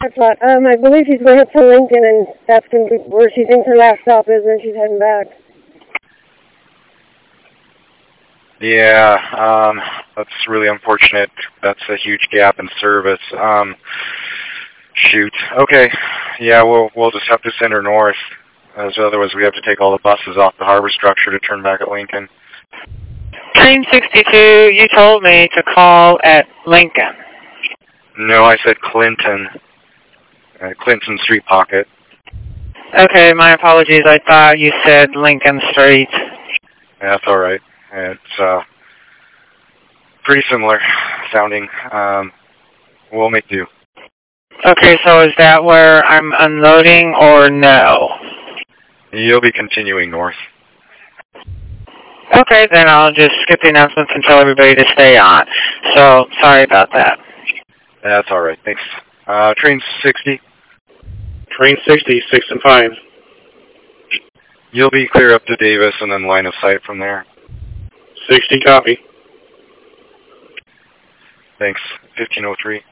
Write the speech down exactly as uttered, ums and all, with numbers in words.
That's what. Um, I believe she's going to head to Lincoln, and that's going to be where she thinks her last stop is, and she's heading back. Yeah, um, that's really unfortunate. That's a huge gap in service. Um, shoot. Okay. Yeah, we'll we'll just have to send her north, as otherwise we have to take all the buses off the harbor structure to turn back at Lincoln. Train sixty-two, you told me to call at Lincoln. No, I said Clinton. Uh, Clinton Street Pocket. Okay, my apologies. I thought you said Lincoln Street. Yeah, that's all right. It's uh, pretty similar sounding. Um, we'll make do. Okay, so is that where I'm unloading or no? You'll be continuing north. Okay, then I'll just skip the announcements and tell everybody to stay on. So, sorry about that. That's all right. Thanks. Uh, train sixty. Train sixty, six and five. You'll be clear up to Davis and then line of sight from there. sixty, copy. Thanks. fifteen oh three.